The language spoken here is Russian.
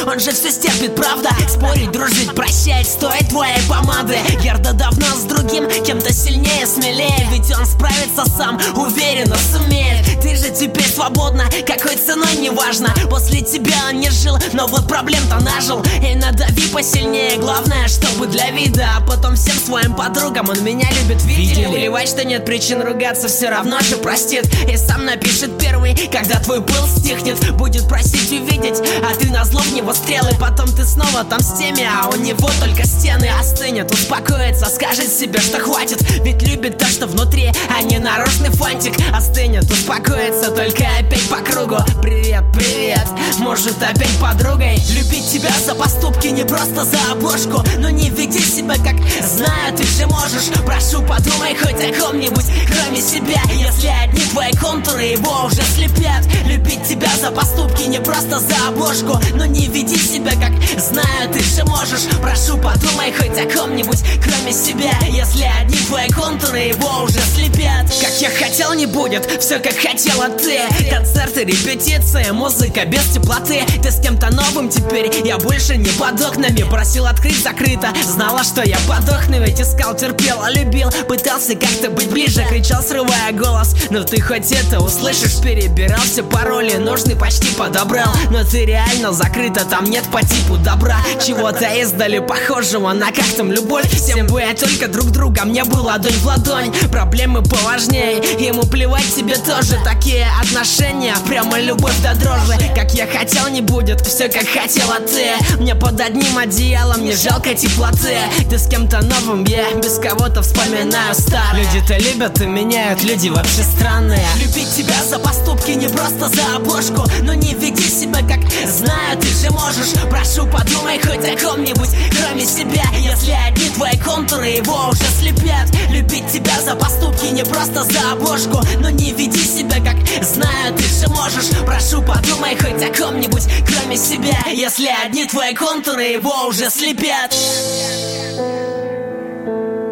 он же все стерпит, правда? Спорить, дружить, прощать стоит твоей помады. Герда давно с другим, кем-то сильнее, смелее, ведь он справится сам, уверенно сумеет. Ты же теперь свободна, какой ценой неважно. После тебя он не жил, но вот проблем-то нажил. И надави посильнее, главное, чтобы для вида. А потом всем своим подругам он меня любит, видели? Плевать, что нет причин ругаться, все равно же простит. И сам напишет первый, когда твой пыл стихнет. Будет просить увидеть, а ты назло в него стрелы. Потом ты снова там с теми, а у него только стены. Остынет, успокоится, скажет себе, что хватит. Ведь любит то, что внутри, а не наружный фантик. Остынет, успокоится, только опять по кругу. Привет, привет, может опять подругой. Любить тебя за поступки, не просто за обложку. Но не веди себя как знаю, ты же можешь. Прошу, подумай хоть о ком-нибудь, кроме себя. Если одни твои контуры его уже слепят. Любить тебя за поступки, не просто за обложку. Но не веди себя как знаю, ты же можешь. Прошу, подумай хоть о ком-нибудь, кроме себя. Если одни твои контуры его уже слепят. Как я хотел, не будет, все как хотела ты. Концерты, репетиции, музыка без теплоты. Ты с кем-то новым теперь, я больше не под окнами. Просил открыть, закрыто, знала, что я подохну. Ведь искал, терпел, любил, пытался как-то быть ближе. Кричал, срывая голос, но ты хоть это услышишь. Перебирал все пароли, нужный почти подобрал. Но ты реально закрыта, там нет по типу добра. Чего-то издали похожего на как там любовь. Всем бы только друг друга, мне бы ладонь в ладонь. Проблемы поважнее, ему плевать, тебе тоже. Такие отношения, прямо любовь до дрожи. Как я хотел, не будет, все как хотела ты. Мне под одним одеялом не жалко теплоты. Ты с кем-то новым, я без кого-то вспоминаю старое. Люди-то любят и меняют, люди вообще странные. Любить тебя за поступки, не просто за обложку. Но не веди себя как знаю, ты же можешь. Прошу, подумай хоть о ком-нибудь, кроме себя. Если одни твои контуры его уже слепят. Любить тебя за поступки, не просто за обложку. Но не веди себя как знаю, ты же можешь. Прошу, подумай хоть о ком-нибудь, кроме себя. Если одни твои контуры его уже слепят.